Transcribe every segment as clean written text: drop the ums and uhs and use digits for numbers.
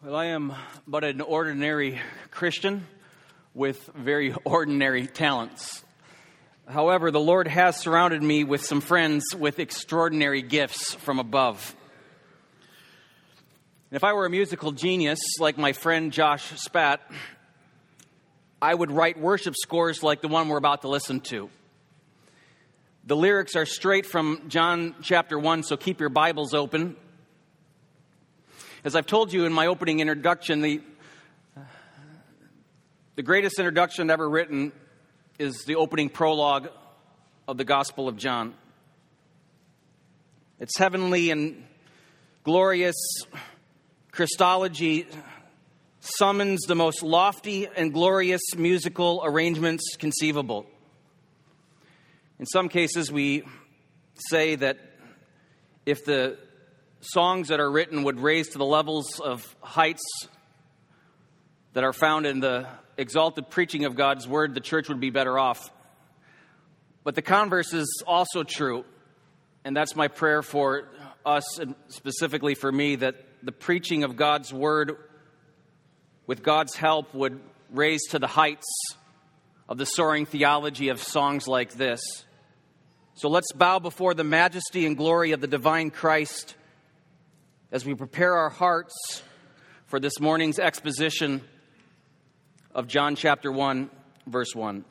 Well, I am but an ordinary Christian with very ordinary talents. However, the Lord has surrounded me with some friends with extraordinary gifts from above. If I were a musical genius like my friend Josh Spat, I would write worship scores like the one we're about to listen to. The lyrics are straight from John chapter 1, so keep your Bibles open. As I've told you in my opening introduction, the greatest introduction ever written is the opening prologue of the Gospel of John. Its heavenly and glorious Christology summons the most lofty and glorious musical arrangements conceivable. In some cases, we say that if the songs that are written would raise to the levels of heights that are found in the exalted preaching of God's word, the church would be better off. But the converse is also true, and that's my prayer for us, and specifically for me, that the preaching of God's word, with God's help, would raise to the heights of the soaring theology of songs like this. So let's bow before the majesty and glory of the divine Christ as we prepare our hearts for this morning's exposition of John chapter 1, verse 1.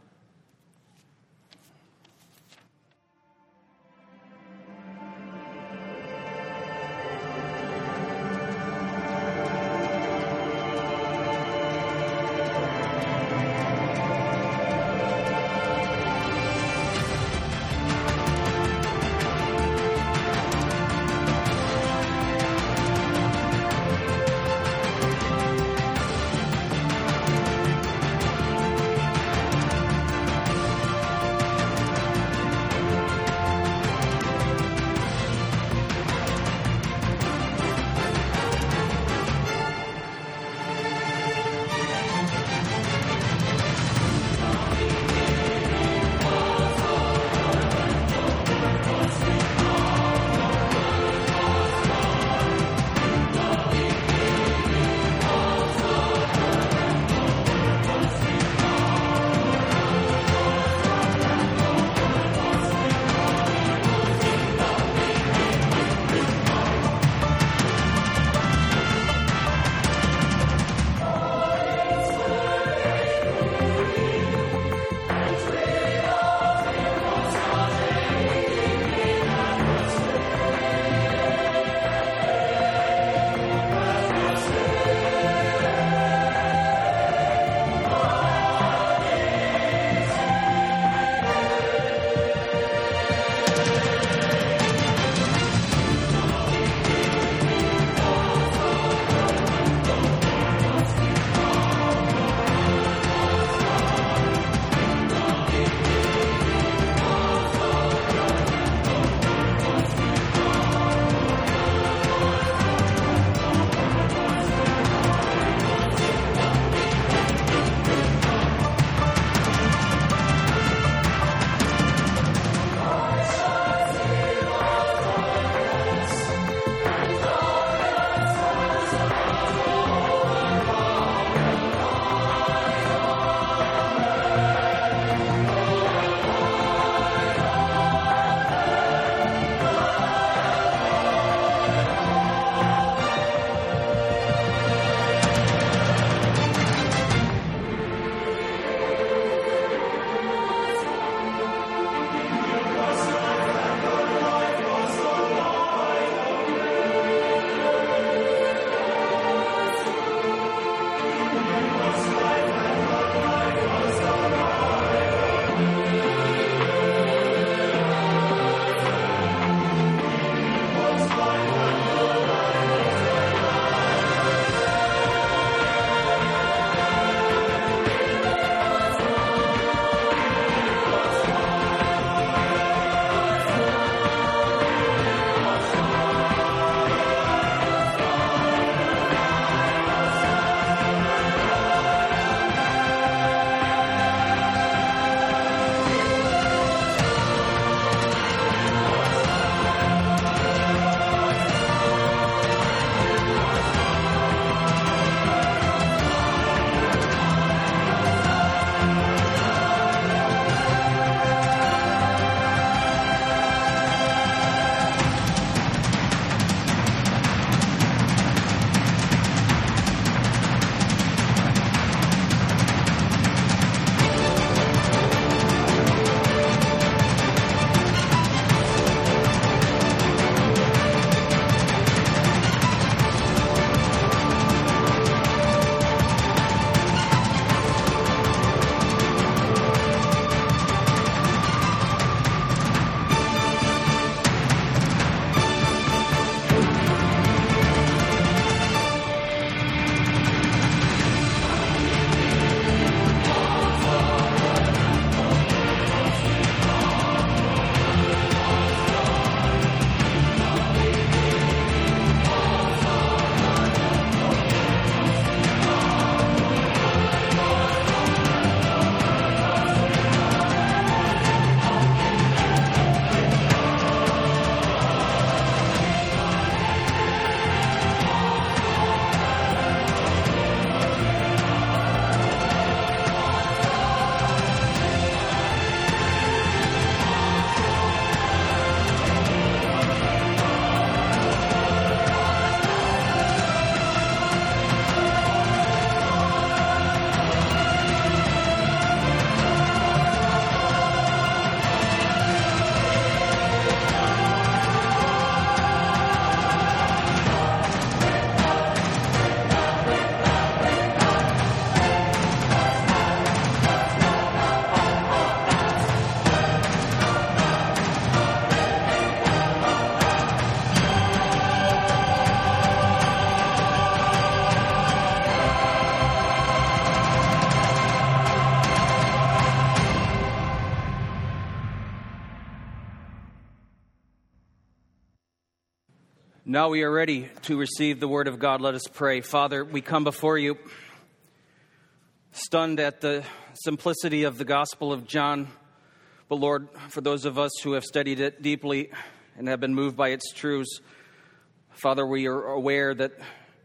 Now we are ready to receive the word of God. Let us pray. Father, we come before you, stunned at the simplicity of the Gospel of John. But Lord, for those of us who have studied it deeply and have been moved by its truths, Father, we are aware that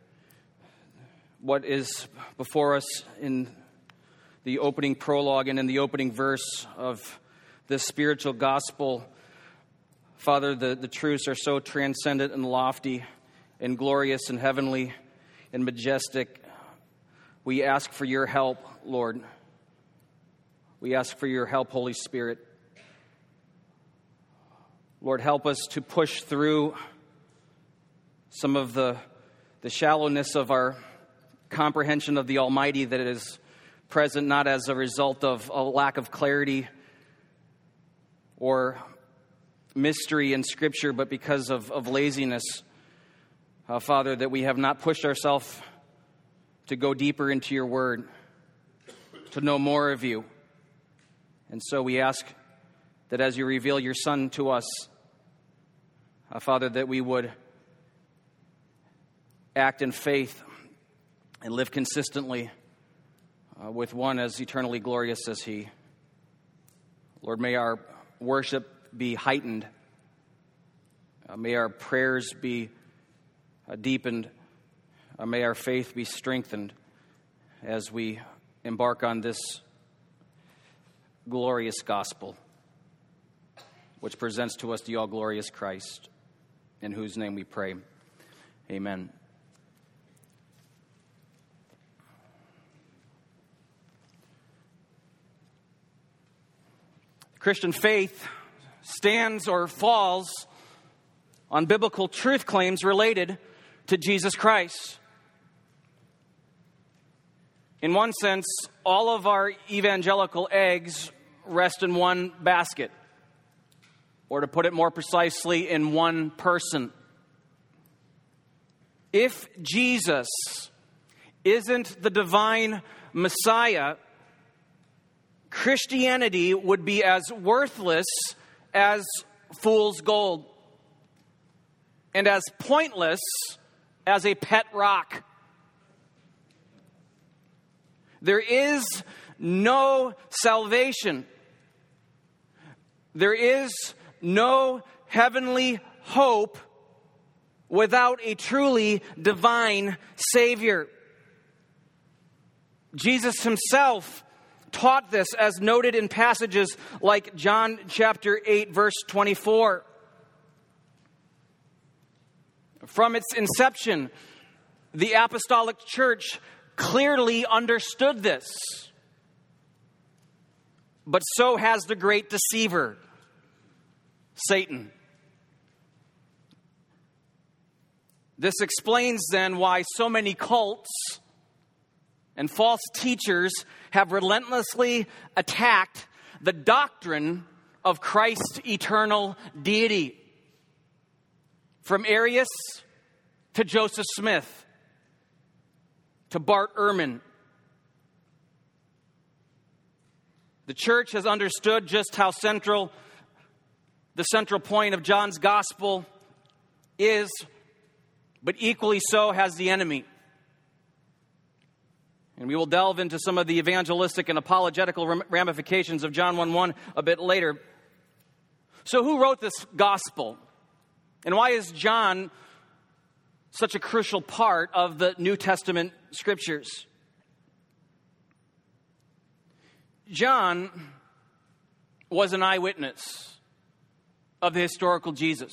what is before us in the opening prologue and in the opening verse of this spiritual gospel, Father, the truths are so transcendent and lofty and glorious and heavenly and majestic. We ask for your help, Lord. We ask for your help, Holy Spirit. Lord, help us to push through some of the shallowness of our comprehension of the Almighty that is present not as a result of a lack of clarity or mystery in Scripture, but because of laziness. Father, that we have not pushed ourselves to go deeper into your word, to know more of you. And so we ask that as you reveal your Son to us, Father, that we would act in faith and live consistently with one as eternally glorious as he. Lord, may our worship be heightened. May our prayers be deepened. May our faith be strengthened as we embark on this glorious gospel, which presents to us the all-glorious Christ, in whose name we pray. Amen. Christian faith stands or falls on biblical truth claims related to Jesus Christ. In one sense, all of our evangelical eggs rest in one basket, or to put it more precisely, in one person. If Jesus isn't the divine Messiah, Christianity would be as worthless as fool's gold and as pointless as a pet rock. There is no salvation. There is no heavenly hope without a truly divine Savior. Jesus himself taught this, as noted in passages like John chapter 8, verse 24. From its inception, the apostolic church clearly understood this. But so has the great deceiver, Satan. This explains then why so many cults and false teachers have relentlessly attacked the doctrine of Christ's eternal deity. From Arius to Joseph Smith to Bart Ehrman. The church has understood just how central the central point of John's gospel is, but equally so has the enemy. And we will delve into some of the evangelistic and apologetical ramifications of John 1:1 a bit later. So who wrote this gospel? And why is John such a crucial part of the New Testament scriptures? John was an eyewitness of the historical Jesus.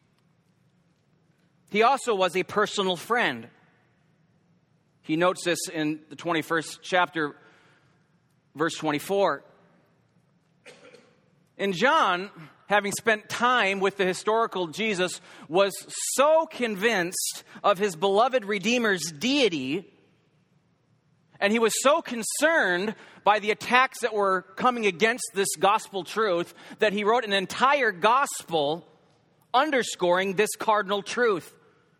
He also was a personal friend. He notes this in the 21st chapter, verse 24. And John, having spent time with the historical Jesus, was so convinced of his beloved Redeemer's deity, and he was so concerned by the attacks that were coming against this gospel truth that he wrote an entire gospel underscoring this cardinal truth.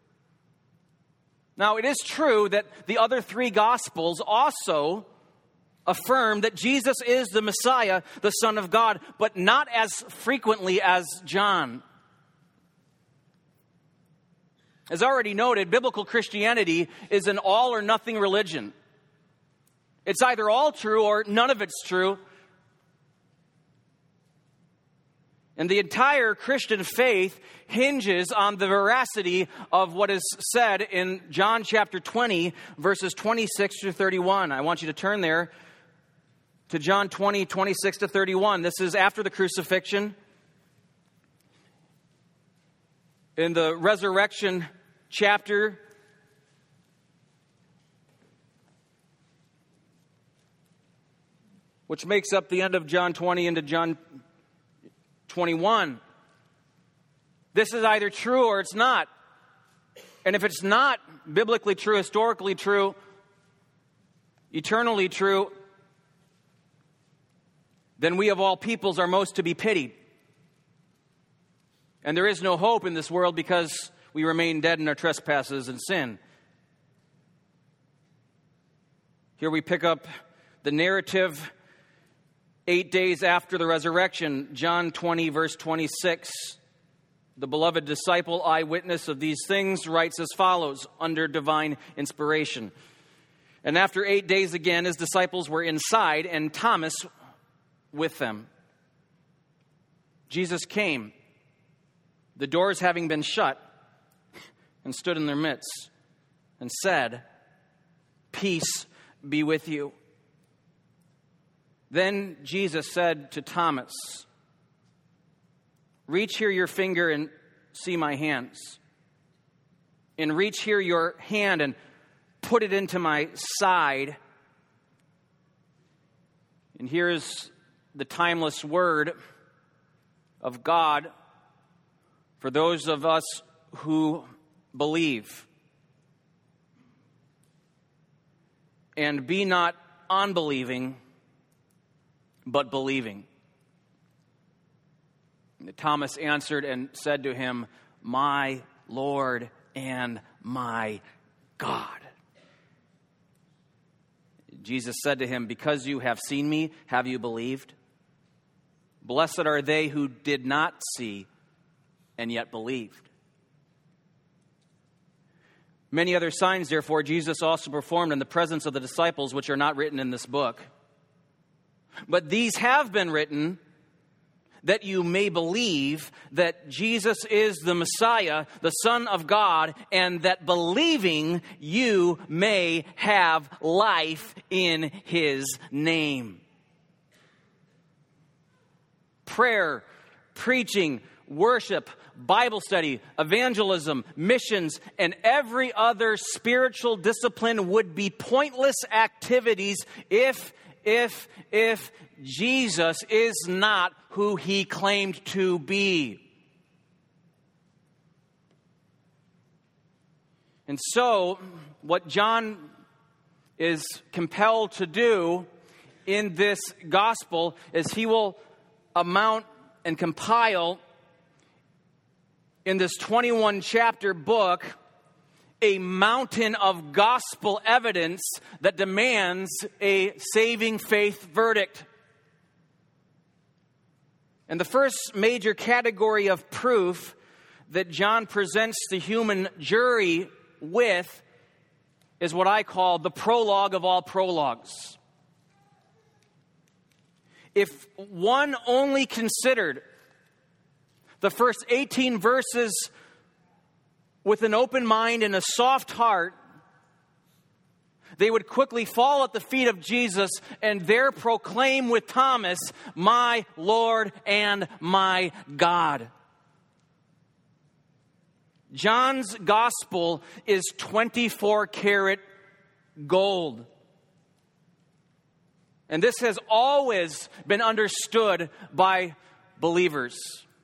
Now, it is true that the other three Gospels also affirm that Jesus is the Messiah, the Son of God, but not as frequently as John. As already noted, biblical Christianity is an all or nothing religion. It's either all true or none of it's true. And the entire Christian faith hinges on the veracity of what is said in John chapter 20, verses 26 to 31. I want you to turn there to John 20, 26 to 31. This is after the crucifixion. In the resurrection chapter, which makes up the end of John 20 into John 21. This is either true or it's not. And if it's not biblically true, historically true, eternally true, then we of all peoples are most to be pitied. And there is no hope in this world because we remain dead in our trespasses and sin. Here we pick up the narrative 8 days after the resurrection, John 20, verse 26. The beloved disciple, eyewitness of these things, writes as follows under divine inspiration. And after 8 days again, his disciples were inside, and Thomas with them. Jesus came, the doors having been shut, and stood in their midst, and said, "Peace be with you." Then Jesus said to Thomas, "Reach here your finger and see my hands. And reach here your hand and put it into my side." And here is the timeless word of God for those of us who believe. And be not unbelieving, but believing. And Thomas answered and said to him, "My Lord and my God." Jesus said to him, "Because you have seen me, have you believed? Blessed are they who did not see and yet believed." Many other signs, therefore, Jesus also performed in the presence of the disciples, which are not written in this book. But these have been written that you may believe that Jesus is the Messiah, the Son of God, and that believing you may have life in His name. Prayer, preaching, worship, Bible study, evangelism, missions, and every other spiritual discipline would be pointless activities if Jesus is not who He claimed to be. And so, what John is compelled to do in this gospel is he will amount and compile in this 21 chapter book a mountain of gospel evidence that demands a saving faith verdict. And the first major category of proof that John presents the human jury with is what I call the prologue of all prologues. If one only considered the first 18 verses with an open mind and a soft heart, they would quickly fall at the feet of Jesus and there proclaim with Thomas, "My Lord and my God." John's gospel is 24-karat gold. And this has always been understood by believers.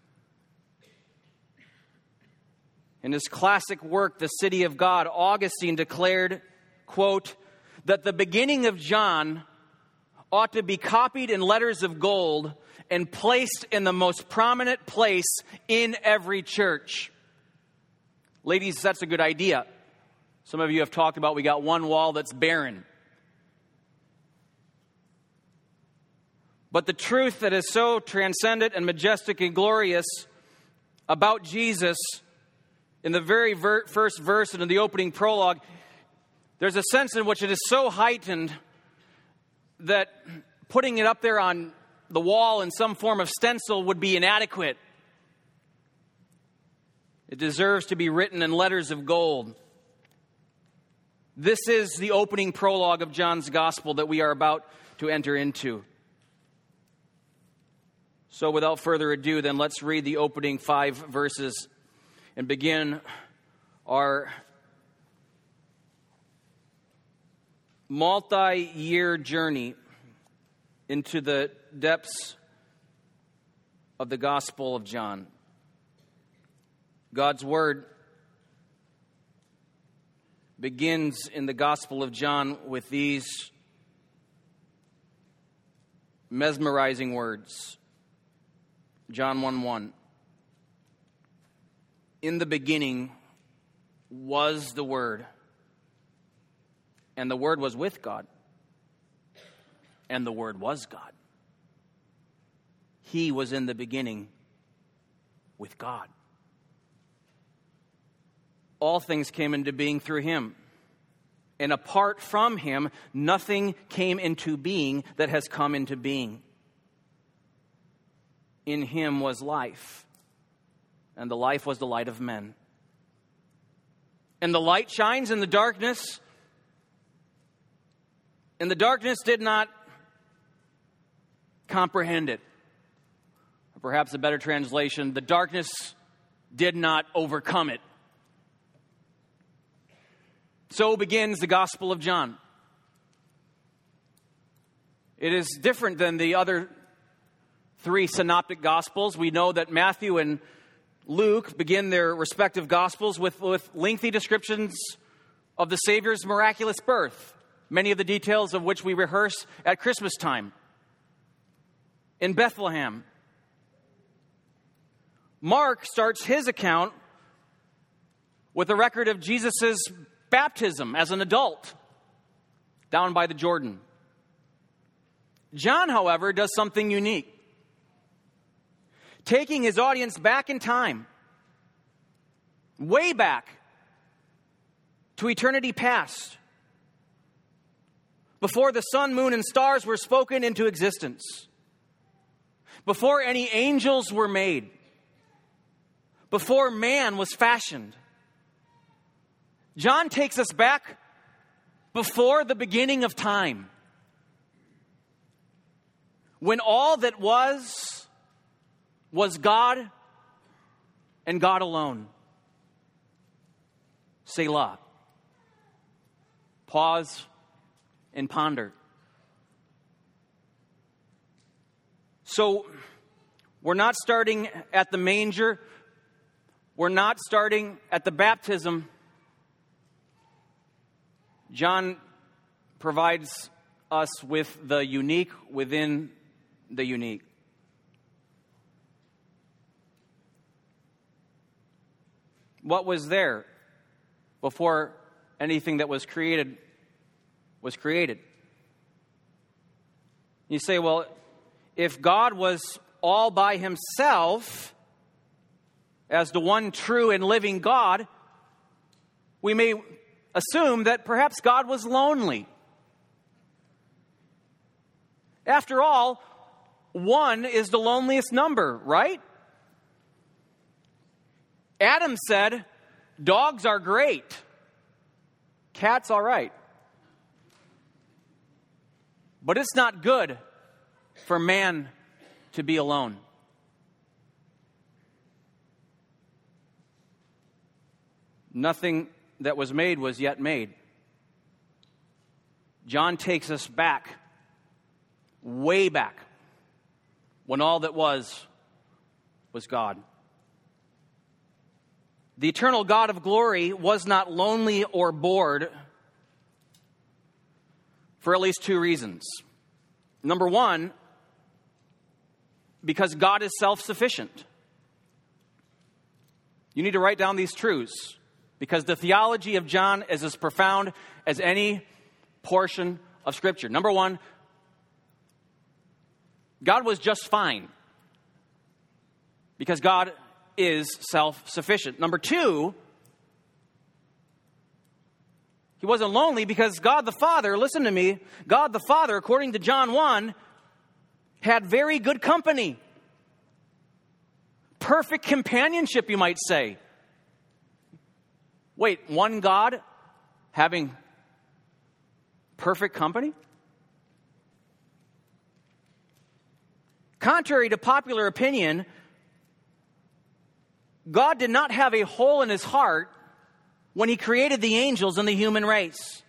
In his classic work, The City of God, Augustine declared, quote, that the beginning of John ought to be copied in letters of gold and placed in the most prominent place in every church. Ladies, that's a good idea. Some of you have talked about we got one wall that's barren. But the truth that is so transcendent and majestic and glorious about Jesus In the very first verse and in the opening prologue, there's a sense in which it is so heightened that putting it up there on the wall in some form of stencil would be inadequate. It deserves to be written in letters of gold. This is the opening prologue of John's Gospel that we are about to enter into. So without further ado, then let's read the opening 5 verses and begin our multi-year journey into the depths of the Gospel of John. God's Word begins in the Gospel of John with these mesmerizing words. John 1:1. In the beginning was the Word, and the Word was with God, and the Word was God. He was in the beginning with God. All things came into being through Him, and apart from Him, nothing came into being that has come into being. In Him was life, and the life was the light of men. And the light shines in the darkness, and the darkness did not comprehend it. Or perhaps a better translation, the darkness did not overcome it. So begins the Gospel of John. It is different than the other 3 synoptic Gospels. We know that Matthew and Luke begin their respective Gospels with lengthy descriptions of the Savior's miraculous birth, many of the details of which we rehearse at Christmas time in Bethlehem. Mark starts his account with a record of Jesus' baptism as an adult down by the Jordan. John, however, does something unique. Taking his audience back in time, way back to eternity past, before the sun, moon, and stars were spoken into existence, before any angels were made, before man was fashioned. John takes us back before the beginning of time, when all that was God and God alone. Selah. Pause and ponder. So, we're not starting at the manger. We're not starting at the baptism. John provides us with the unique within the unique. What was there before anything that was created was created? You say, well, if God was all by Himself as the one true and living God, we may assume that perhaps God was lonely. After all, 1 is the loneliest number, right? Adam said, dogs are great. Cats all right. But it's not good for man to be alone. Nothing that was made was yet made. John takes us back, way back, when all that was God. The eternal God of glory was not lonely or bored for at least 2 reasons. Number 1, because God is self-sufficient. You need to write down these truths, because the theology of John is as profound as any portion of Scripture. Number 1, God was just fine, because God is self-sufficient. Number 2, He wasn't lonely because God the Father, listen to me, God the Father, according to John 1, had very good company. Perfect companionship, you might say. Wait, one God having perfect company? Contrary to popular opinion, God did not have a hole in his heart when he created the angels and the human race.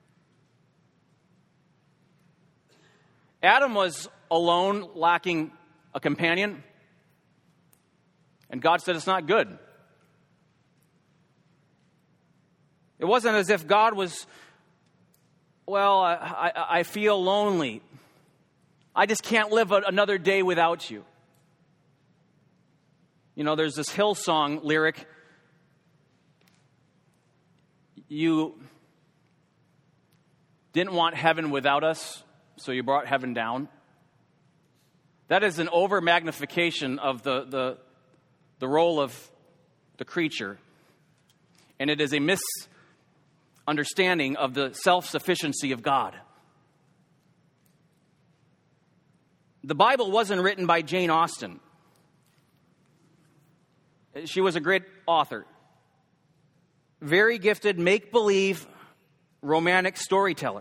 Adam was alone, lacking a companion, and God said it's not good. It wasn't as if God was, well, I feel lonely. I just can't live another day without you. You know, there's this Hillsong lyric, you didn't want heaven without us, so you brought heaven down. That is an over-magnification of the role of the creature. And it is a misunderstanding of the self-sufficiency of God. The Bible wasn't written by Jane Austen. She was a great author. Very gifted, make-believe, romantic storyteller.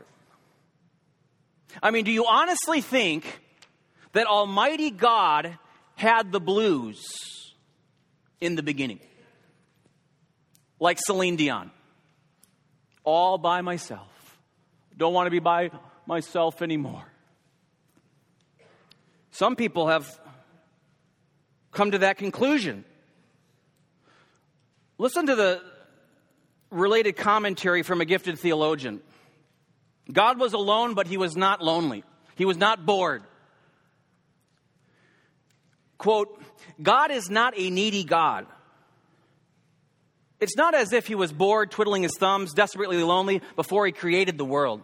I mean, do you honestly think that Almighty God had the blues in the beginning? Like Celine Dion. All by myself. Don't want to be by myself anymore. Some people have come to that conclusion. Listen to the related commentary from a gifted theologian. God was alone, but he was not lonely. He was not bored. Quote, God is not a needy God. It's not as if he was bored, twiddling his thumbs, desperately lonely before he created the world.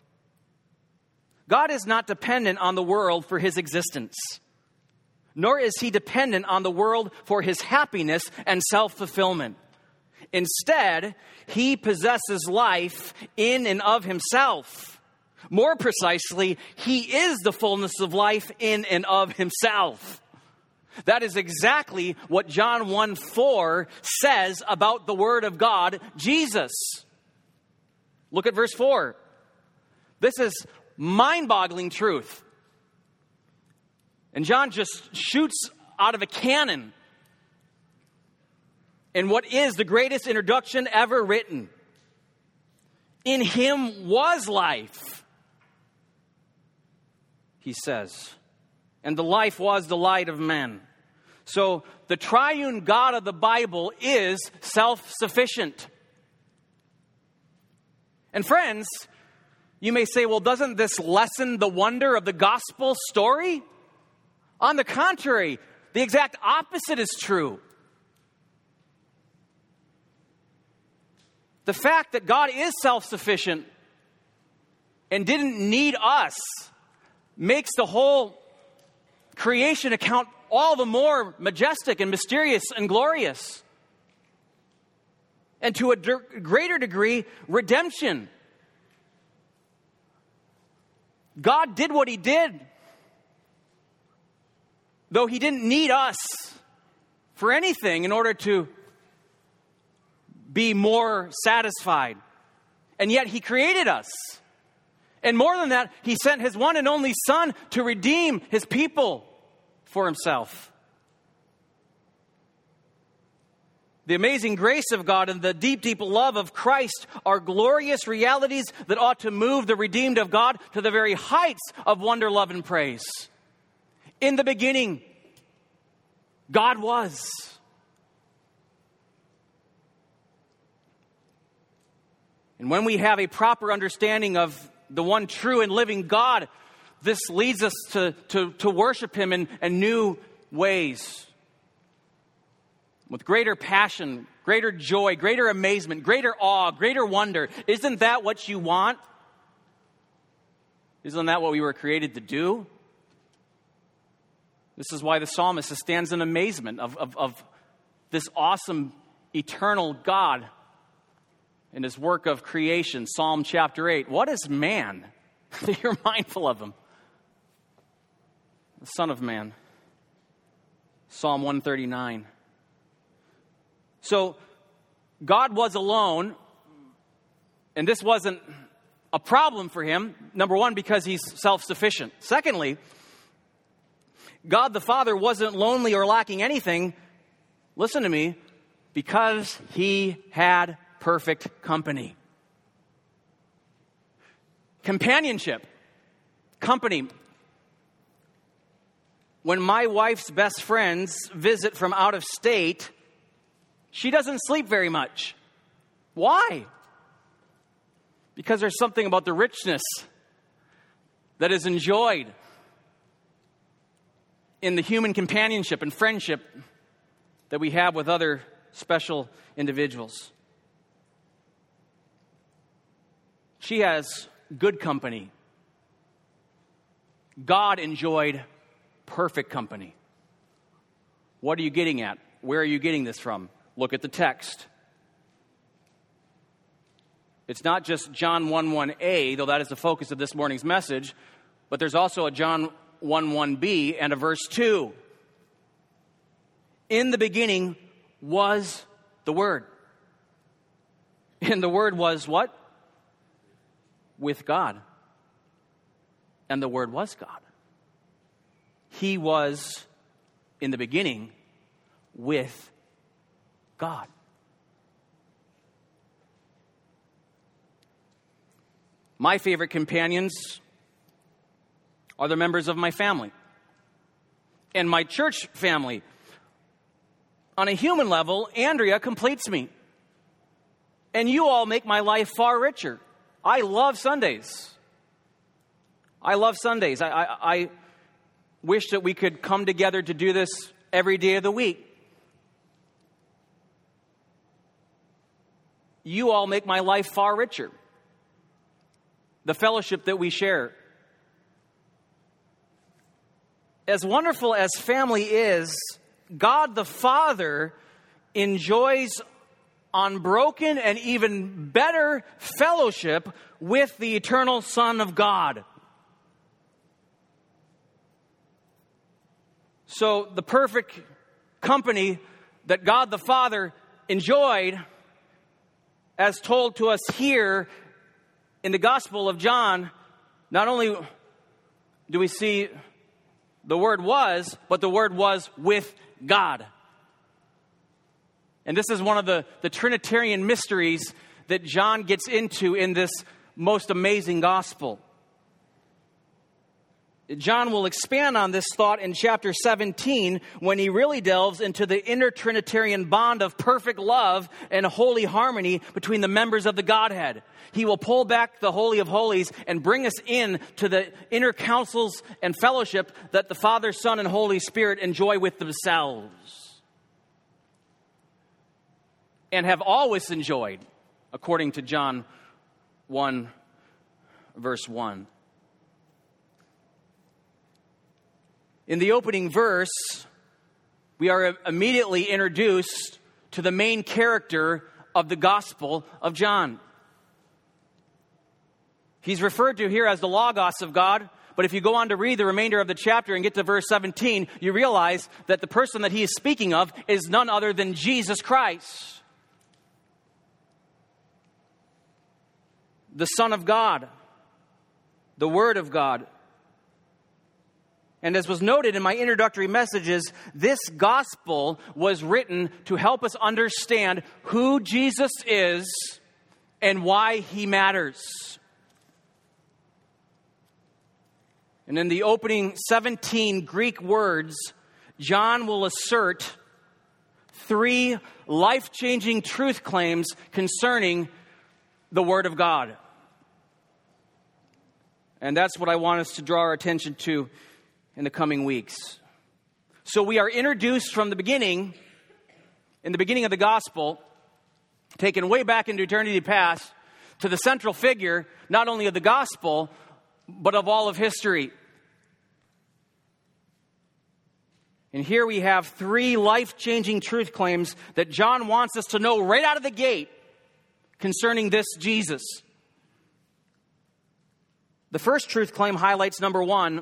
God is not dependent on the world for his existence, nor is he dependent on the world for his happiness and self-fulfillment. Instead, he possesses life in and of himself. More precisely, he is the fullness of life in and of himself. That is exactly what John 1:4 says about the Word of God, Jesus. Look at verse 4. This is mind-boggling truth. And John just shoots out of a cannon in what is the greatest introduction ever written. In him was life, he says, and the life was the light of men. So the triune God of the Bible is self-sufficient. And friends, you may say, well, doesn't this lessen the wonder of the gospel story? On the contrary, the exact opposite is true. The fact that God is self-sufficient and didn't need us makes the whole creation account all the more majestic and mysterious and glorious. And to a greater degree, redemption. God did what he did, though he didn't need us for anything in order to be more satisfied. And yet he created us. And more than that, he sent his one and only Son to redeem his people for himself. The amazing grace of God and the deep, deep love of Christ are glorious realities that ought to move the redeemed of God to the very heights of wonder, love, and praise. In the beginning, God was. And when we have a proper understanding of the one true and living God, this leads us to worship him in new ways. With greater passion, greater joy, greater amazement, greater awe, greater wonder. Isn't that what you want? Isn't that what we were created to do? This is why the psalmist stands in amazement of this awesome, eternal God in his work of creation, Psalm chapter 8. What is man that you're mindful of him? The Son of Man. Psalm 139. So, God was alone, and this wasn't a problem for him. Number one, because he's self-sufficient. Secondly, God the Father wasn't lonely or lacking anything, listen to me, because he had perfect company. Companionship. Company. When my wife's best friends visit from out of state, she doesn't sleep very much. Why? Because there's something about the richness that is enjoyed in the human companionship and friendship that we have with other special individuals. She has good company. God enjoyed perfect company. What are you getting at? Where are you getting this from? Look at the text. It's not just John 1:1a, though that is the focus of this morning's message, but there's also a John 1:1b and a verse 2. In the beginning was the Word. And the Word was what? With God. And the Word was God. He was in the beginning with God. My favorite companions are the members of my family and my church family. On a human level, Andrea completes me. And you all make my life far richer. I love Sundays. I love Sundays. I wish that we could come together to do this every day of the week. You all make my life far richer. The fellowship that we share. As wonderful as family is, God the Father enjoys unbroken and even better fellowship with the eternal Son of God. So the perfect company that God the Father enjoyed, as told to us here in the Gospel of John, not only do we see the Word was, but the Word was with God. And this is one of the Trinitarian mysteries that John gets into in this most amazing gospel. John will expand on this thought in chapter 17 when he really delves into the inner Trinitarian bond of perfect love and holy harmony between the members of the Godhead. He will pull back the Holy of Holies and bring us in to the inner counsels and fellowship that the Father, Son, and Holy Spirit enjoy with themselves and have always enjoyed, according to John 1, verse 1. In the opening verse, we are immediately introduced to the main character of the Gospel of John. He's referred to here as the Logos of God, but if you go on to read the remainder of the chapter and get to verse 17, you realize that the person that he is speaking of is none other than Jesus Christ, the Son of God, the Word of God. And as was noted in my introductory messages, this gospel was written to help us understand who Jesus is and why he matters. And in the opening 17 Greek words, John will assert 3 life-changing truth claims concerning the Word of God. And that's what I want us to draw our attention to in the coming weeks. So we are introduced from the beginning, in the beginning of the gospel, taken way back into eternity past, to the central figure, not only of the gospel, but of all of history. And here we have 3 life-changing truth claims that John wants us to know right out of the gate concerning this Jesus. The first truth claim highlights, number one,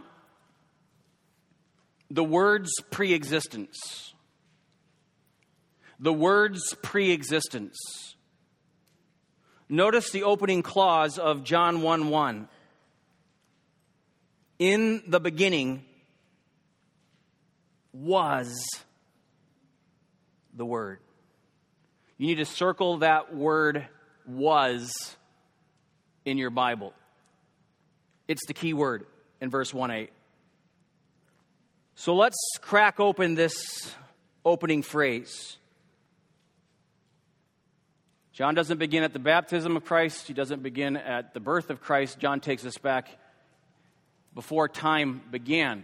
the Word's pre-existence. The Word's pre-existence. Notice the opening clause of John 1:1. In the beginning was the Word. You need to circle that word was in your Bible. It's the key word in verse 1:8. So let's crack open this opening phrase. John doesn't begin at the baptism of Christ. He doesn't begin at the birth of Christ. John takes us back before time began.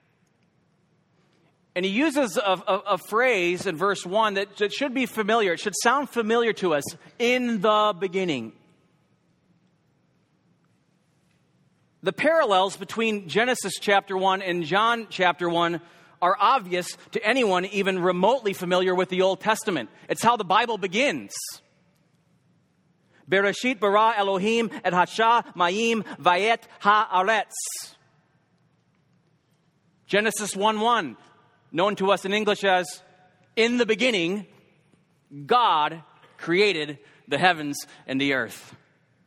And he uses a phrase in verse 1 that should be familiar. It should sound familiar to us. In the beginning. The parallels between Genesis chapter 1 and John chapter 1 are obvious to anyone even remotely familiar with the Old Testament. It's how the Bible begins. Bereshit bara Elohim et hasha mayim vayet haaretz. Genesis 1:1, known to us in English as, in the beginning, God created the heavens and the earth.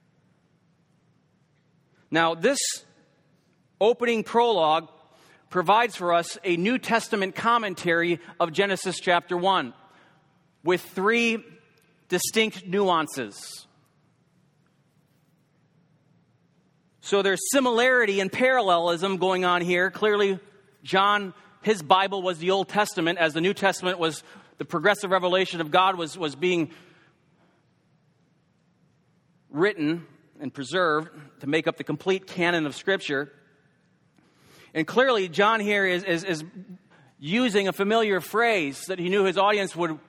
Now, this opening prologue provides for us a New Testament commentary of Genesis chapter 1 with three distinct nuances. So there's similarity and parallelism going on here. Clearly, John, his Bible was the Old Testament, as the New Testament was the progressive revelation of God was being written and preserved to make up the complete canon of Scripture. And clearly, John here is using a familiar phrase that he knew his audience would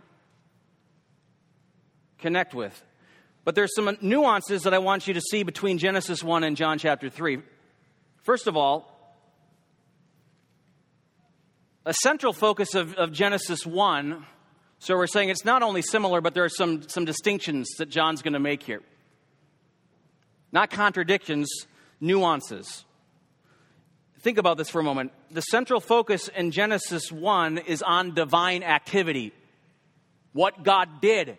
connect with. But there's some nuances that I want you to see between Genesis 1 and John chapter 3. First of all, a central focus of Genesis 1, so we're saying it's not only similar, but there are some distinctions that John's going to make here. Not contradictions, nuances. Think about this for a moment. The central focus in Genesis 1 is on divine activity. What God did.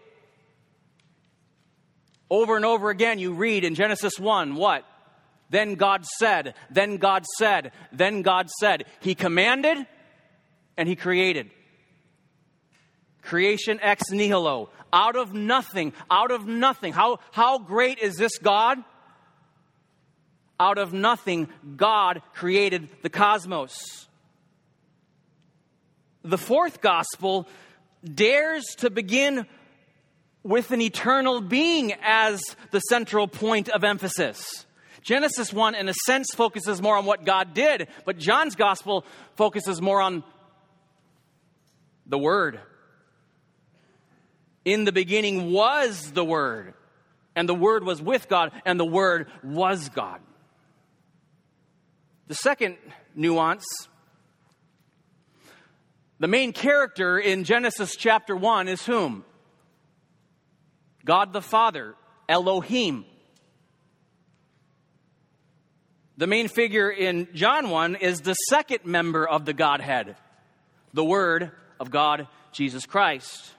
Over and over again you read in Genesis 1, what? Then God said, then God said, then God said. He commanded and He created. Creation ex nihilo. Out of nothing, out of nothing. How great is this God? Out of nothing, God created the cosmos. The fourth gospel dares to begin with an eternal being as the central point of emphasis. Genesis 1, in a sense, focuses more on what God did, but John's gospel focuses more on the Word. In the beginning was the Word, and the Word was with God, and the Word was God. The second nuance, the main character in Genesis chapter 1 is whom? God the Father, Elohim. The main figure in John 1 is the second member of the Godhead, the Word of God, Jesus Christ.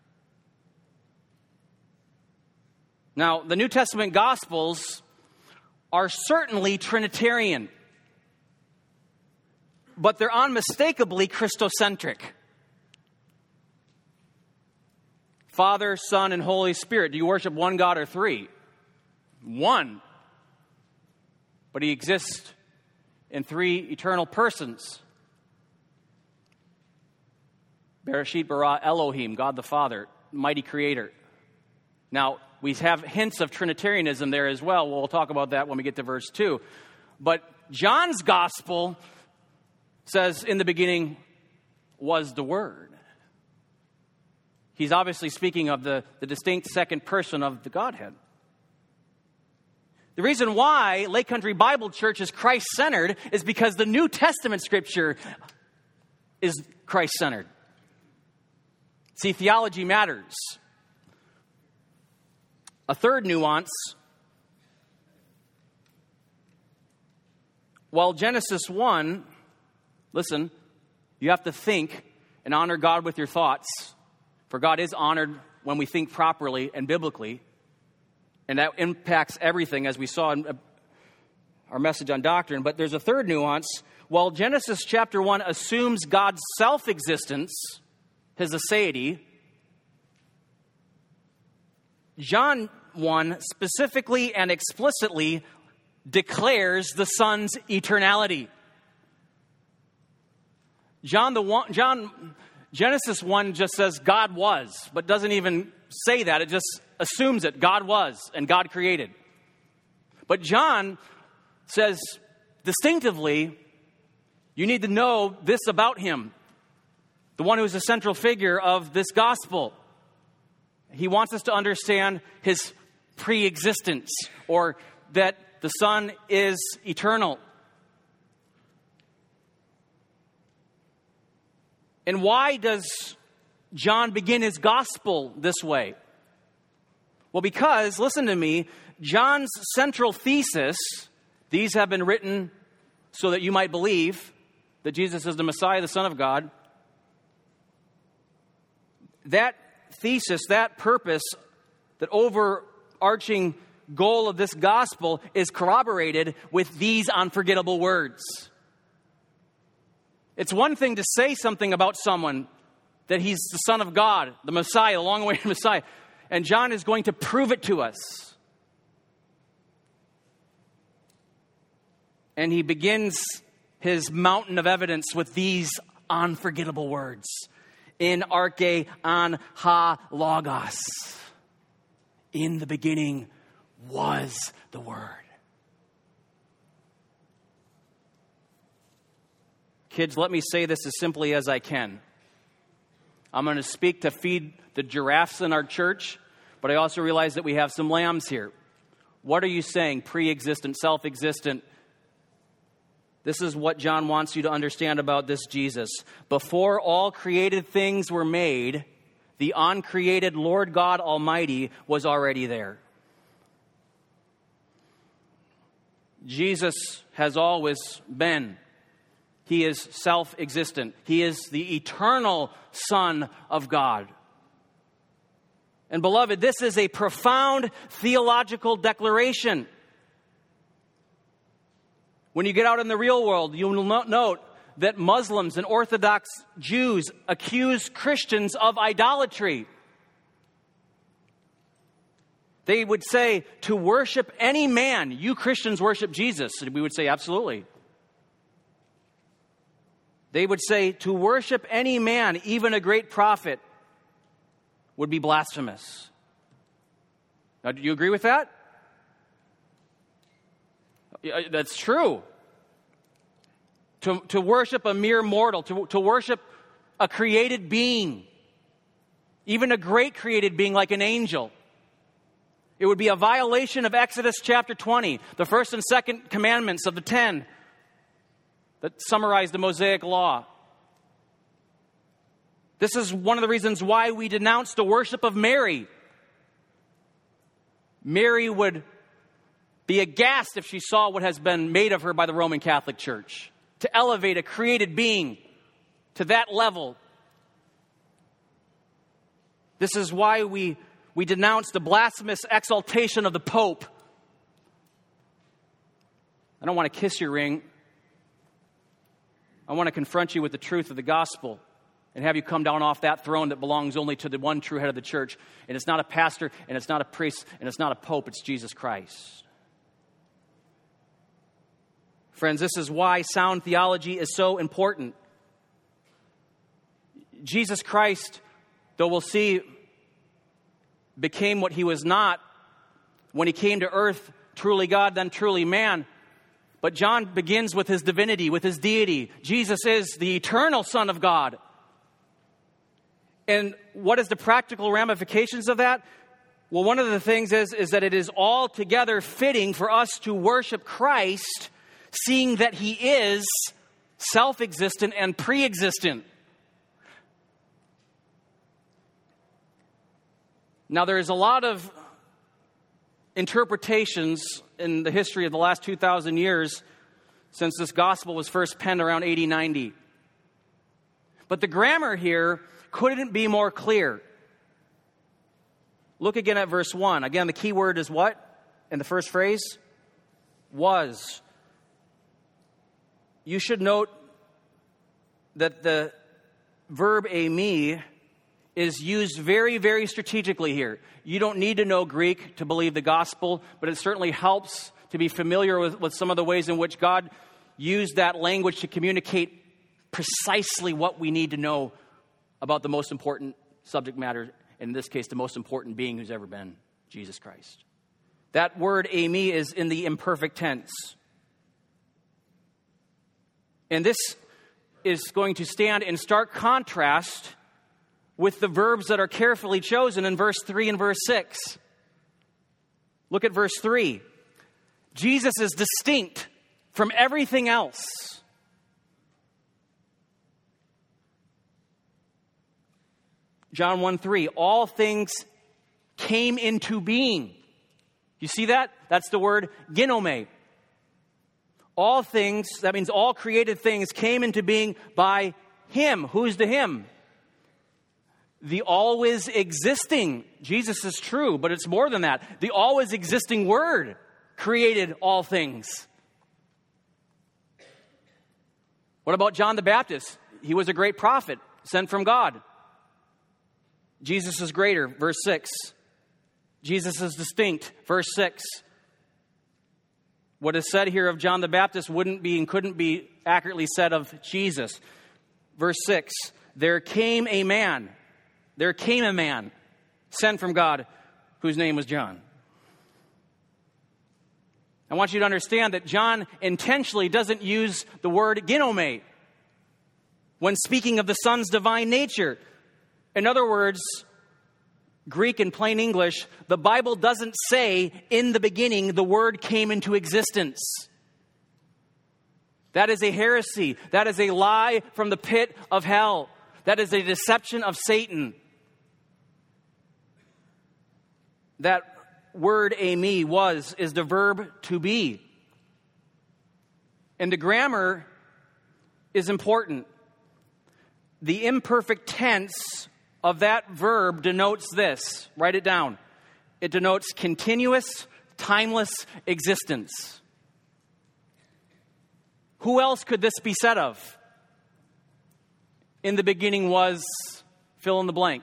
Now, the New Testament Gospels are certainly Trinitarian, but they're unmistakably Christocentric. Father, Son, and Holy Spirit. Do you worship one God or three? One. But He exists in three eternal persons. Bereshit bara Elohim, God the Father, mighty creator. Now, we have hints of Trinitarianism there as well. We'll talk about that when we get to verse 2. But John's gospel says, in the beginning was the Word. He's obviously speaking of the distinct second person of the Godhead. The reason why Lake Country Bible Church is Christ-centered is because the New Testament Scripture is Christ-centered. See, theology matters. A third nuance, while Genesis 1, listen, you have to think and honor God with your thoughts, for God is honored when we think properly and biblically, and that impacts everything, as we saw in our message on doctrine. But there's a third nuance. While Genesis chapter 1 assumes God's self-existence, his aseity, John 1 specifically and explicitly declares the Son's eternality. Genesis 1 just says God was, but doesn't even say that. It just assumes it. God was, and God created. But John says distinctively, you need to know this about him, the one who is the central figure of this gospel. He wants us to understand his pre-existence, or that the Son is eternal. And why does John begin his gospel this way? Well, because, listen to me, John's central thesis, these have been written so that you might believe that Jesus is the Messiah, the Son of God. That thesis, that purpose, that overarching goal of this gospel is corroborated with these unforgettable words. It's one thing to say something about someone, that he's the Son of God, the Messiah, the long-awaited Messiah, and John is going to prove it to us. And he begins his mountain of evidence with these unforgettable words. In arche an ha logos. In the beginning was the Word. Kids, let me say this as simply as I can. I'm going to speak to feed the giraffes in our church, but I also realize that we have some lambs here. What are you saying? Pre-existent, self-existent. This is what John wants you to understand about this Jesus. Before all created things were made, the uncreated Lord God Almighty was already there. Jesus has always been. He is self-existent. He is the eternal Son of God. And beloved, this is a profound theological declaration. When you get out in the real world, you will note that Muslims and Orthodox Jews accuse Christians of idolatry. They would say, to worship any man, you Christians worship Jesus. And we would say, absolutely. They would say, to worship any man, even a great prophet, would be blasphemous. Now, do you agree with that? That's true. To worship a mere mortal, to worship a created being, even a great created being like an angel, it would be a violation of Exodus chapter 20, the first and second commandments of the 10 that summarize the Mosaic Law. This is one of the reasons why we denounce the worship of Mary. Mary would be aghast if she saw what has been made of her by the Roman Catholic Church. To elevate a created being to that level. This is why we denounce the blasphemous exaltation of the Pope. I don't want to kiss your ring. I want to confront you with the truth of the gospel and have you come down off that throne that belongs only to the one true head of the church. And it's not a pastor, and it's not a priest, and it's not a pope, it's Jesus Christ. Friends, this is why sound theology is so important. Jesus Christ, though we'll see, became what he was not when he came to earth, truly God, then truly man. But John begins with his divinity, with his deity. Jesus is the eternal Son of God. And what is the practical ramifications of that? Well, one of the things is that it is altogether fitting for us to worship Christ, seeing that he is self-existent and pre-existent. Now, there is a lot of interpretations in the history of the last 2,000 years since this gospel was first penned around AD 90. But the grammar here couldn't be more clear. Look again at verse 1. Again, the key word is what in the first phrase? Was. You should note that the verb eimi is used very, very strategically here. You don't need to know Greek to believe the gospel, but it certainly helps to be familiar with some of the ways in which God used that language to communicate precisely what we need to know about the most important subject matter, in this case, the most important being who's ever been, Jesus Christ. That word eimi is in the imperfect tense. And this is going to stand in stark contrast with the verbs that are carefully chosen in verse 3 and verse 6. Look at verse 3. Jesus is distinct from everything else. John 1:3, all things came into being. You see that? That's the word ginome. All things, that means all created things, came into being by Him. Who's the Him? The always existing. Jesus is true, but it's more than that. The always existing Word created all things. What about John the Baptist? He was a great prophet sent from God. Jesus is greater, verse 6. Jesus is distinct, verse 6. What is said here of John the Baptist wouldn't be and couldn't be accurately said of Jesus. Verse 6, there came a man sent from God whose name was John. I want you to understand that John intentionally doesn't use the word ginome when speaking of the Son's divine nature. In other words, Greek and plain English, the Bible doesn't say, in the beginning, the Word came into existence. That is a heresy. That is a lie from the pit of hell. That is a deception of Satan. That word eimi is the verb to be. And the grammar is important. The imperfect tense of that verb denotes this. Write it down. It denotes continuous, timeless existence. Who else could this be said of? In the beginning was fill in the blank.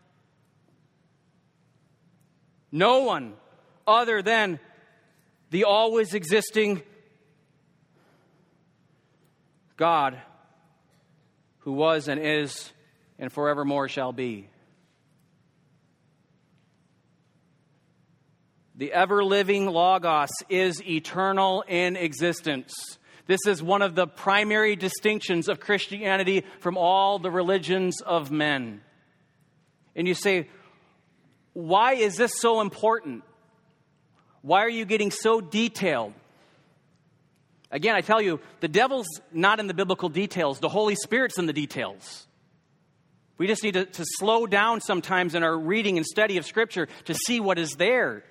No one other than the always existing God who was and is and forevermore shall be. The ever-living Logos is eternal in existence. This is one of the primary distinctions of Christianity from all the religions of men. And you say, why is this so important? Why are you getting so detailed? Again, I tell you, the devil's not in the biblical details. The Holy Spirit's in the details. We just need to slow down sometimes in our reading and study of Scripture to see what is there.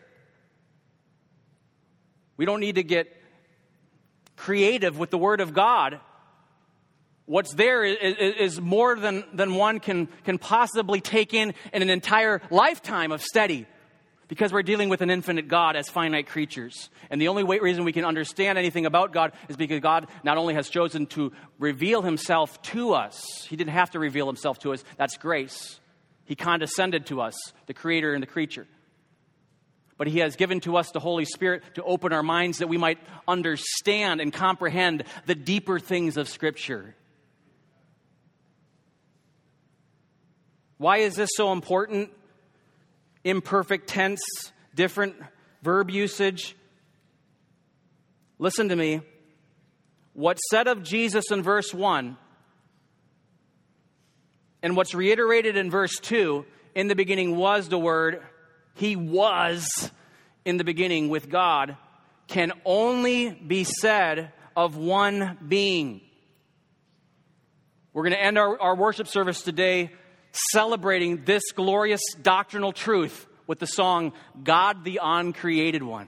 We don't need to get creative with the Word of God. What's there is more than one can possibly take in an entire lifetime of study, because we're dealing with an infinite God as finite creatures. And the only reason we can understand anything about God is because God not only has chosen to reveal Himself to us. He didn't have to reveal Himself to us. That's grace. He condescended to us, the Creator and the creature. But He has given to us the Holy Spirit to open our minds that we might understand and comprehend the deeper things of Scripture. Why is this so important? Imperfect tense, different verb usage. Listen to me. What's said of Jesus in verse 1 and what's reiterated in verse 2, in the beginning was the Word, He was in the beginning with God, can only be said of one being. We're going to end our worship service today celebrating this glorious doctrinal truth with the song, God the Uncreated One.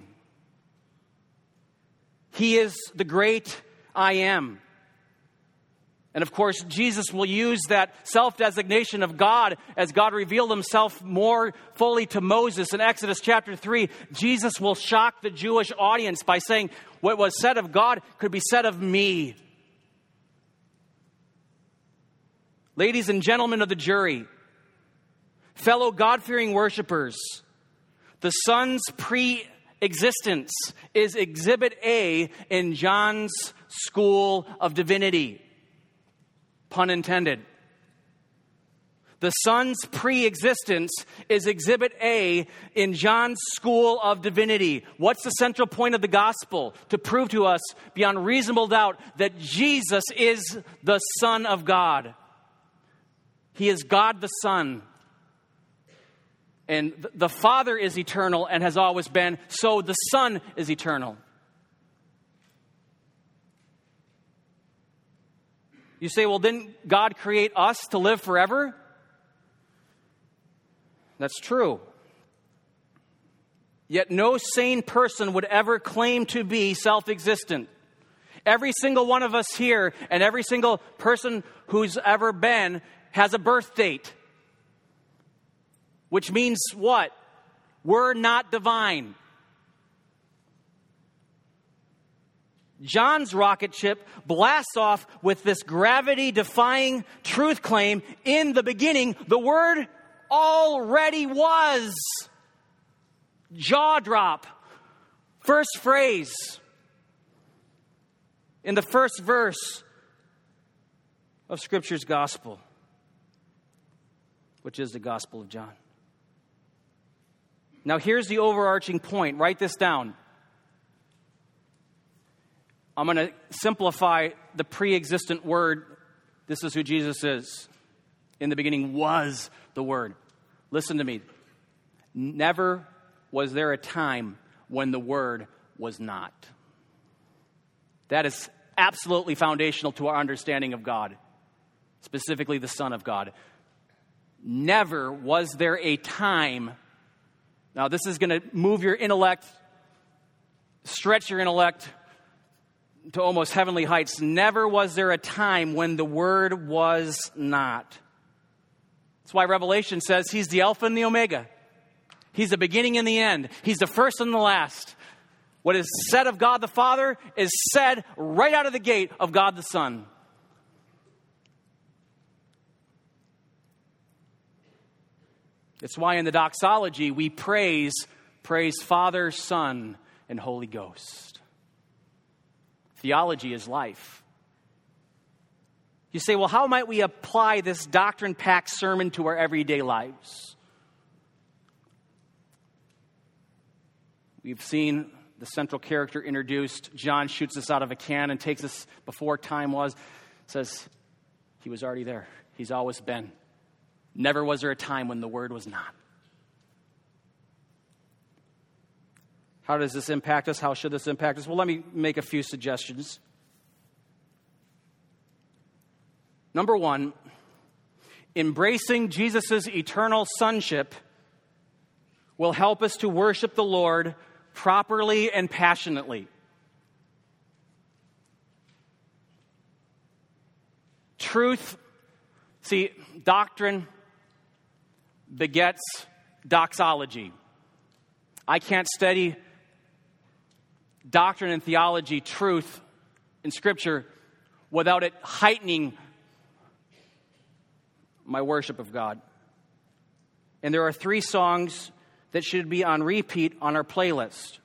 He is the great I am. And of course, Jesus will use that self-designation of God as God revealed himself more fully to Moses in Exodus chapter 3. Jesus will shock the Jewish audience by saying, what was said of God could be said of me. Ladies and gentlemen of the jury, fellow God-fearing worshipers, the Son's pre-existence is Exhibit A in John's School of Divinity. Pun intended. The Son's pre-existence is Exhibit A in John's School of Divinity. What's the central point of the gospel? To prove to us beyond reasonable doubt that Jesus is the Son of God. He is God the Son. And the Father is eternal and has always been, so the Son is eternal. You say, well, didn't God create us to live forever? That's true. Yet no sane person would ever claim to be self-existent. Every single one of us here and every single person who's ever been has a birth date. Which means what? We're not divine. John's rocket ship blasts off with this gravity-defying truth claim. In the beginning, the Word already was. Jaw drop. First phrase in the first verse of Scripture's gospel, which is the Gospel of John. Now here's the overarching point. Write this down. I'm going to simplify the pre-existent Word. This is who Jesus is. In the beginning was the Word. Listen to me. Never was there a time when the Word was not. That is absolutely foundational to our understanding of God, specifically the Son of God. Never was there a time. Now, this is going to move your intellect, stretch your intellect to almost heavenly heights. Never was there a time when the Word was not. That's why Revelation says he's the Alpha and the Omega. He's the beginning and the end. He's the first and the last. What is said of God the Father is said right out of the gate of God the Son. It's why in the doxology we praise Father, Son, and Holy Ghost. Theology is life. You say, well, how might we apply this doctrine-packed sermon to our everyday lives? We've seen the central character introduced. John shoots us out of a cannon, takes us before time was, says he was already there. He's always been. Never was there a time when the Word was not. How does this impact us? How should this impact us? Well, let me make a few suggestions. Number one, embracing Jesus' eternal sonship will help us to worship the Lord properly and passionately. Truth, see, doctrine begets doxology. I can't study doctrine and theology, truth in Scripture, without it heightening my worship of God. And there are 3 songs that should be on repeat on our playlist.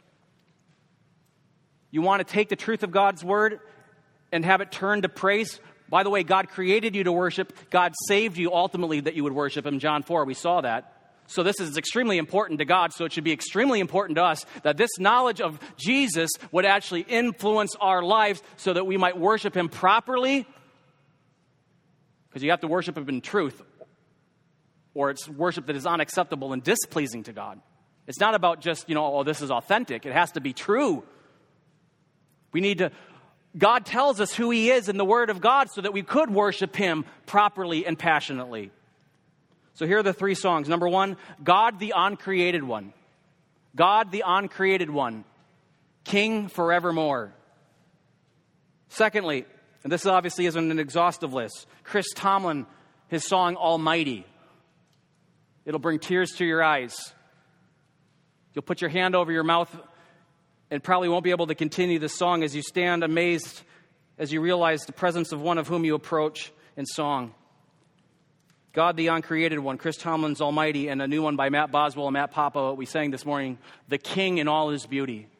You want to take the truth of God's Word and have it turn to praise? By the way, God created you to worship. God saved you ultimately that you would worship Him. John 4, we saw that. So this is extremely important to God, so it should be extremely important to us that this knowledge of Jesus would actually influence our lives so that we might worship Him properly. Because you have to worship Him in truth, or it's worship that is unacceptable and displeasing to God. It's not about just, oh, this is authentic. It has to be true. We need to, God tells us who He is in the Word of God so that we could worship Him properly and passionately. So here are the three songs. Number one, God the uncreated one. God the uncreated one. King forevermore. Secondly, and this obviously isn't an exhaustive list, Chris Tomlin, his song Almighty. It'll bring tears to your eyes. You'll put your hand over your mouth and probably won't be able to continue the song as you stand amazed as you realize the presence of one of whom you approach in song. God the uncreated one, Chris Tomlin's Almighty, and a new one by Matt Boswell and Matt Papa, what we sang this morning, The King in All His Beauty.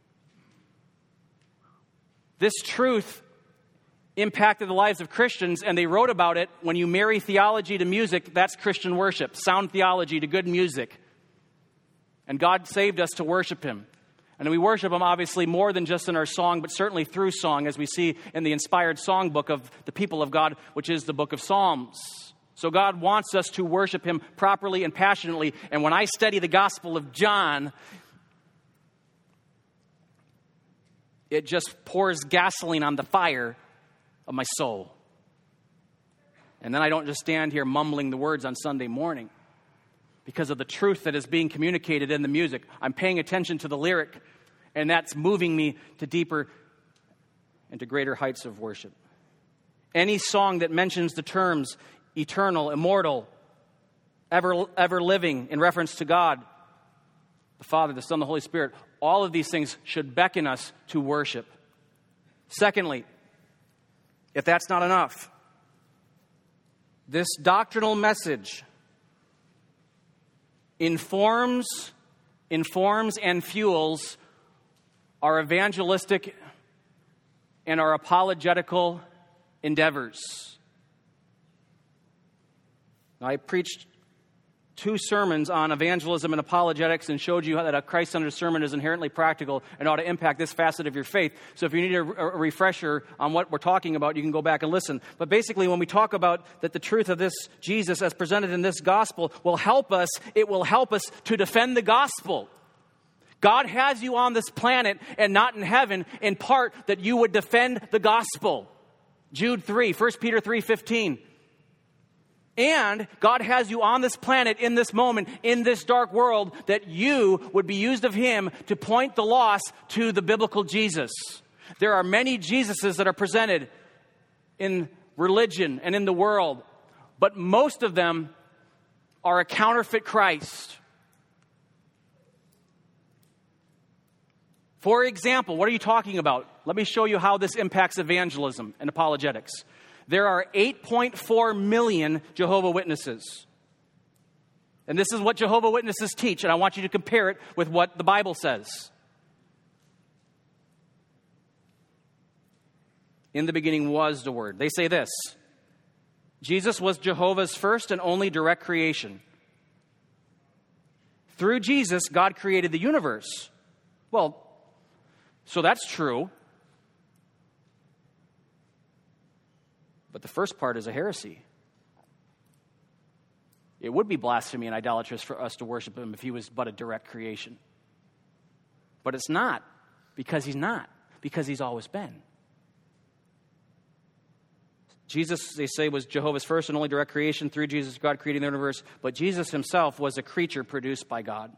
This truth impacted the lives of Christians, and they wrote about it. When you marry theology to music, that's Christian worship. Sound theology to good music. And God saved us to worship Him. And we worship Him obviously more than just in our song, but certainly through song, as we see in the inspired songbook of the people of God, which is the book of Psalms. So God wants us to worship Him properly and passionately. And when I study the Gospel of John, it just pours gasoline on the fire of my soul. And then I don't just stand here mumbling the words on Sunday morning because of the truth that is being communicated in the music. I'm paying attention to the lyric, and that's moving me to deeper and to greater heights of worship. Any song that mentions the terms eternal, immortal, ever living in reference to God, the Father, the Son, the Holy Spirit, all of these things should beckon us to worship. Secondly, if that's not enough, this doctrinal message informs and fuels our evangelistic and our apologetical endeavors. Now, I preached 2 sermons on evangelism and apologetics and showed you that a Christ-centered sermon is inherently practical and ought to impact this facet of your faith. So if you need a refresher on what we're talking about, you can go back and listen. But basically, when we talk about that the truth of this Jesus as presented in this gospel will help us, it will help us to defend the gospel. God has you on this planet and not in heaven in part that you would defend the gospel. Jude 3, 1 Peter 3:15. And God has you on this planet, in this moment, in this dark world, that you would be used of Him to point the lost to the biblical Jesus. There are many Jesuses that are presented in religion and in the world, but most of them are a counterfeit Christ. For example, what are you talking about? Let me show you how this impacts evangelism and apologetics. There are 8.4 million Jehovah's Witnesses. And this is what Jehovah's Witnesses teach, and I want you to compare it with what the Bible says. In the beginning was the Word. They say this: Jesus was Jehovah's first and only direct creation. Through Jesus, God created the universe. Well, so that's true. But the first part is a heresy. It would be blasphemy and idolatrous for us to worship Him if He was but a direct creation. But it's not, because He's not, because He's always been. Jesus, they say, was Jehovah's first and only direct creation. Through Jesus, God created the universe. But Jesus Himself was a creature produced by God.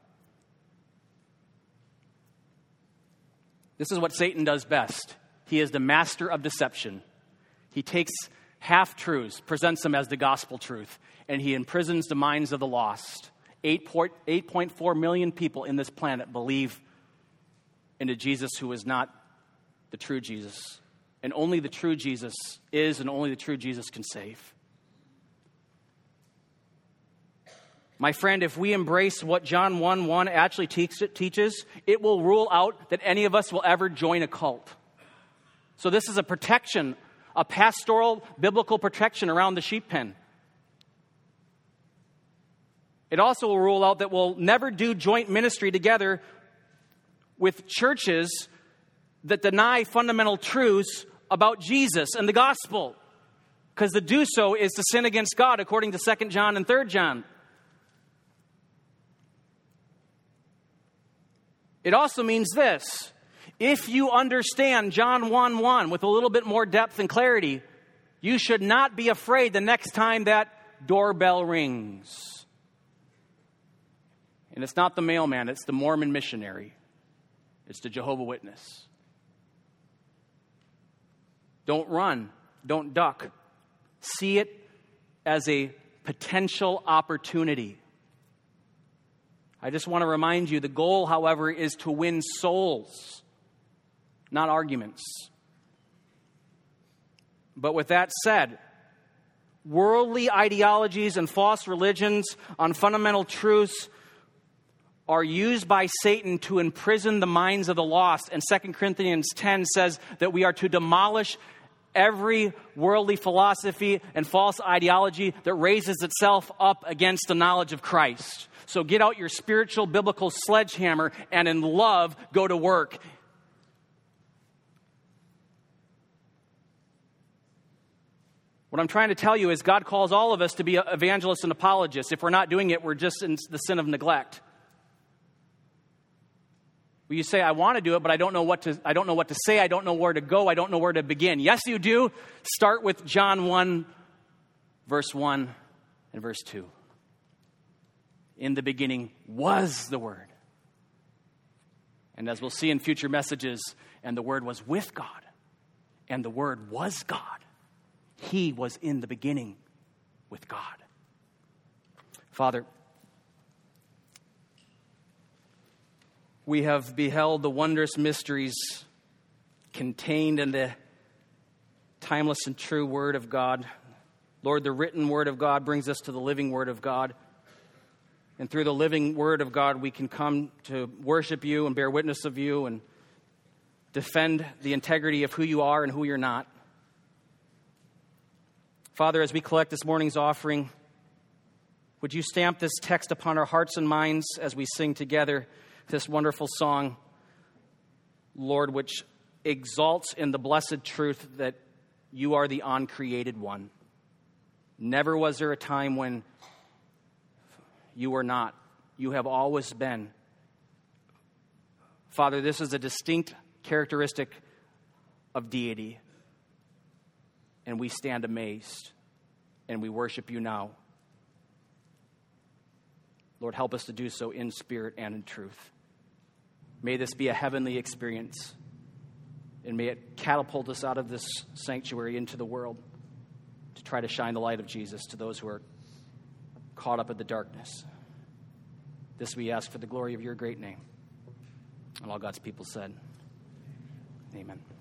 This is what Satan does best. He is the master of deception. He takes half-truths, presents them as the gospel truth, and he imprisons the minds of the lost. 8.4 million people in this planet believe in a Jesus who is not the true Jesus. And only the true Jesus is, and only the true Jesus can save. My friend, if we embrace what John 1:1 actually teaches, it will rule out that any of us will ever join a cult. So this is a protection, a pastoral, biblical protection around the sheep pen. It also will rule out that we'll never do joint ministry together with churches that deny fundamental truths about Jesus and the gospel. Because to do so is to sin against God, according to 2 John and 3 John. It also means this: if you understand John 1:1 with a little bit more depth and clarity, you should not be afraid the next time that doorbell rings. And it's not the mailman, it's the Mormon missionary. It's the Jehovah's Witness. Don't run. Don't duck. See it as a potential opportunity. I just want to remind you, the goal, however, is to win souls, not arguments. But with that said, worldly ideologies and false religions on fundamental truths are used by Satan to imprison the minds of the lost. And 2 Corinthians 10 says that we are to demolish every worldly philosophy and false ideology that raises itself up against the knowledge of Christ. So get out your spiritual biblical sledgehammer and in love go to work. What I'm trying to tell you is God calls all of us to be evangelists and apologists. If we're not doing it, we're just in the sin of neglect. Well, you say, I want to do it, but I don't know what to say. I don't know where to go. I don't know where to begin. Yes, you do. Start with John 1, verse 1 and verse 2. In the beginning was the Word. And as we'll see in future messages, and the Word was with God, and the Word was God. He was in the beginning with God. Father, we have beheld the wondrous mysteries contained in the timeless and true Word of God. Lord, the written Word of God brings us to the living Word of God. And through the living Word of God, we can come to worship you and bear witness of you and defend the integrity of who you are and who you're not. Father, as we collect this morning's offering, would you stamp this text upon our hearts and minds as we sing together this wonderful song, Lord, which exalts in the blessed truth that you are the uncreated one. Never was there a time when you were not. You have always been. Father, this is a distinct characteristic of deity. And we stand amazed, and we worship you now. Lord, help us to do so in spirit and in truth. May this be a heavenly experience, and may it catapult us out of this sanctuary into the world to try to shine the light of Jesus to those who are caught up in the darkness. This we ask for the glory of your great name. And all God's people said, amen.